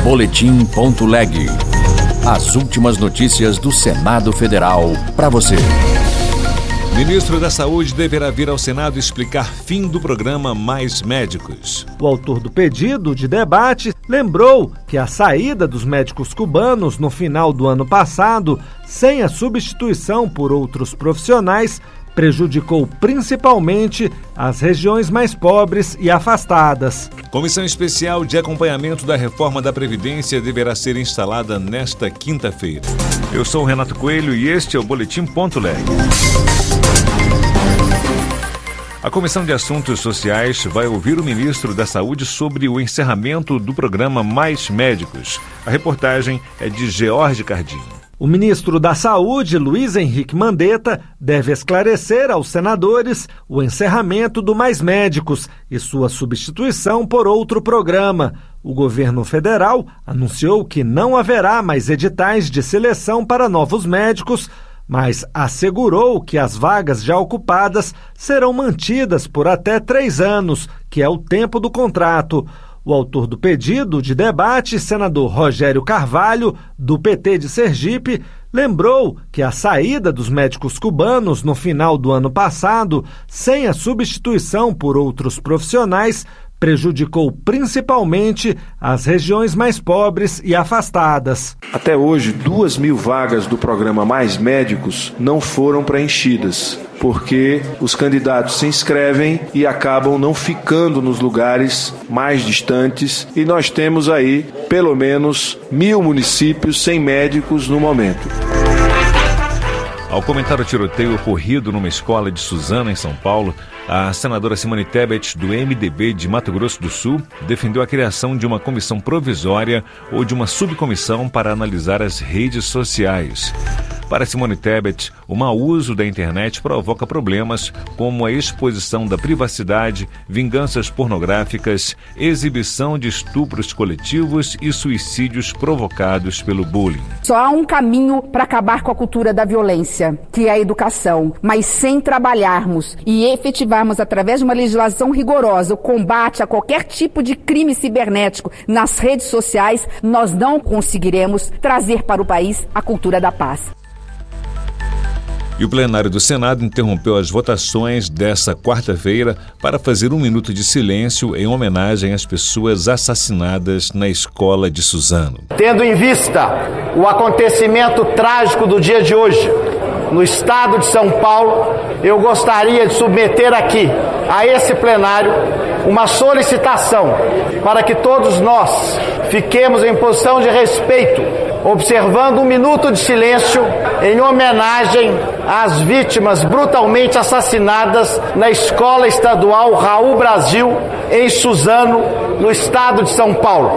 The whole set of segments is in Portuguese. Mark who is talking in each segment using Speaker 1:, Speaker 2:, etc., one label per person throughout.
Speaker 1: Boletim.leg. As últimas notícias do Senado Federal para você.
Speaker 2: Ministro da Saúde deverá vir ao Senado explicar fim do programa Mais Médicos.
Speaker 3: O autor do pedido de debate lembrou que a saída dos médicos cubanos no final do ano passado, sem a substituição por outros profissionais, prejudicou principalmente as regiões mais pobres e afastadas.
Speaker 2: Comissão especial de acompanhamento da reforma da Previdência deverá ser instalada nesta quinta-feira. Eu sou o Renato Coelho e este é o Boletim.leg. A Comissão de Assuntos Sociais vai ouvir o ministro da Saúde sobre o encerramento do programa Mais Médicos. A reportagem é de George Cardim.
Speaker 3: O ministro da Saúde, Luiz Henrique Mandetta, deve esclarecer aos senadores o encerramento do Mais Médicos e sua substituição por outro programa. O governo federal anunciou que não haverá mais editais de seleção para novos médicos, mas assegurou que as vagas já ocupadas serão mantidas por até 3 anos, que é o tempo do contrato. O autor do pedido de debate, senador Rogério Carvalho, do PT de Sergipe, lembrou que a saída dos médicos cubanos no final do ano passado, sem a substituição por outros profissionais, prejudicou principalmente as regiões mais pobres e afastadas.
Speaker 4: Até hoje, 2.000 vagas do programa Mais Médicos não foram preenchidas, porque os candidatos se inscrevem e acabam não ficando nos lugares mais distantes, e nós temos aí pelo menos 1.000 municípios sem médicos no momento.
Speaker 2: Ao comentar o tiroteio ocorrido numa escola de Suzano, em São Paulo, a senadora Simone Tebet, do MDB de Mato Grosso do Sul, defendeu a criação de uma comissão provisória ou de uma subcomissão para analisar as redes sociais. Para Simone Tebet, o mau uso da internet provoca problemas como a exposição da privacidade, vinganças pornográficas, exibição de estupros coletivos e suicídios provocados pelo bullying.
Speaker 5: Só há um caminho para acabar com a cultura da violência, que é a educação. Mas sem trabalharmos e efetivarmos através de uma legislação rigorosa o combate a qualquer tipo de crime cibernético nas redes sociais, nós não conseguiremos trazer para o país a cultura da paz.
Speaker 2: E o plenário do Senado interrompeu as votações desta quarta-feira para fazer 1 minuto de silêncio em homenagem às pessoas assassinadas na escola de Suzano.
Speaker 6: Tendo em vista o acontecimento trágico do dia de hoje, no estado de São Paulo, eu gostaria de submeter aqui, a esse plenário, uma solicitação para que todos nós fiquemos em posição de respeito, observando 1 minuto de silêncio em homenagem às vítimas brutalmente assassinadas na Escola Estadual Raul Brasil, em Suzano, no estado de São Paulo.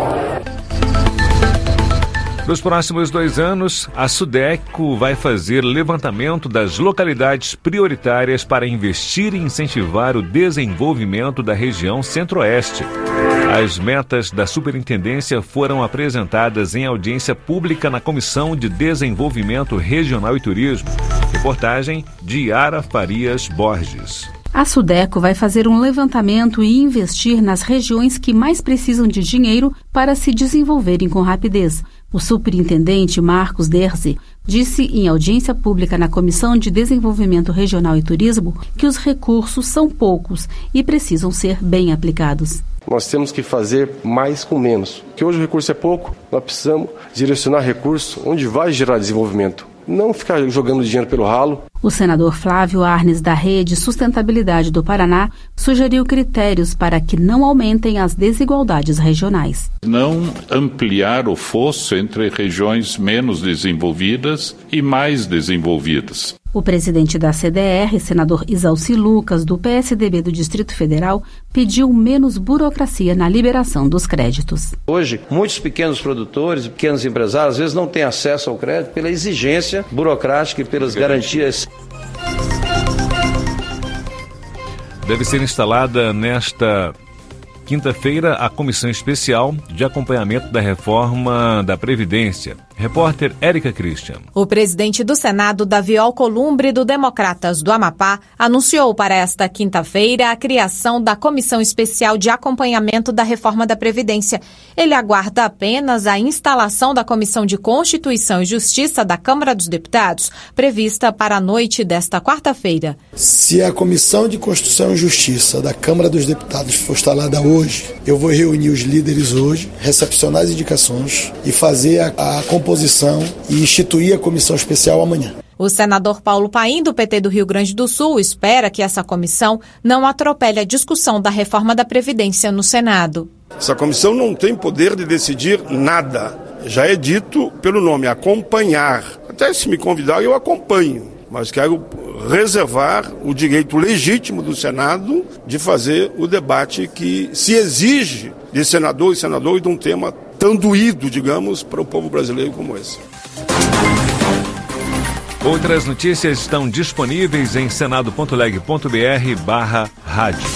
Speaker 2: Nos próximos 2 anos, a SUDECO vai fazer levantamento das localidades prioritárias para investir e incentivar o desenvolvimento da região Centro-Oeste. As metas da superintendência foram apresentadas em audiência pública na Comissão de Desenvolvimento Regional e Turismo. Reportagem de Yara Farias Borges.
Speaker 7: A SUDECO vai fazer um levantamento e investir nas regiões que mais precisam de dinheiro para se desenvolverem com rapidez. O superintendente Marcos Derzi disse em audiência pública na Comissão de Desenvolvimento Regional e Turismo que os recursos são poucos e precisam ser bem aplicados.
Speaker 8: Nós temos que fazer mais com menos. Porque hoje o recurso é pouco, nós precisamos direcionar recursos onde vai gerar desenvolvimento. Não ficar jogando dinheiro pelo ralo.
Speaker 7: O senador Flávio Arnes, da Rede Sustentabilidade do Paraná, sugeriu critérios para que não aumentem as desigualdades regionais.
Speaker 9: Não ampliar o fosso entre regiões menos desenvolvidas e mais desenvolvidas.
Speaker 7: O presidente da CDR, senador Isalci Lucas, do PSDB do Distrito Federal, pediu menos burocracia na liberação dos créditos.
Speaker 10: Hoje, muitos pequenos produtores e pequenos empresários às vezes não têm acesso ao crédito pela exigência burocrática e pelas garantias.
Speaker 2: Deve ser instalada nesta quinta-feira a Comissão Especial de Acompanhamento da Reforma da Previdência. Repórter Érica Christian.
Speaker 11: O presidente do Senado, Davi Alcolumbre, do Democratas do Amapá, anunciou para esta quinta-feira a criação da Comissão Especial de Acompanhamento da Reforma da Previdência. Ele aguarda apenas a instalação da Comissão de Constituição e Justiça da Câmara dos Deputados, prevista para a noite desta quarta-feira.
Speaker 12: Se a Comissão de Constituição e Justiça da Câmara dos Deputados for instalada hoje, eu vou reunir os líderes hoje, recepcionar as indicações e fazer a composição e instituir a comissão especial amanhã.
Speaker 11: O senador Paulo Paim, do PT do Rio Grande do Sul, espera que essa comissão não atropele a discussão da reforma da Previdência no Senado.
Speaker 13: Essa comissão não tem poder de decidir nada. Já é dito pelo nome, acompanhar. Até se me convidar, eu acompanho. Mas quero reservar o direito legítimo do Senado de fazer o debate que se exige de senador e de um tema tão doído, digamos, para o povo brasileiro como esse.
Speaker 2: Outras notícias estão disponíveis em senado.leg.br/rádio.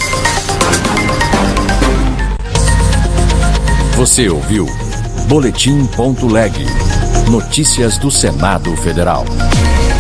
Speaker 1: Você ouviu Boletim.leg. Notícias do Senado Federal.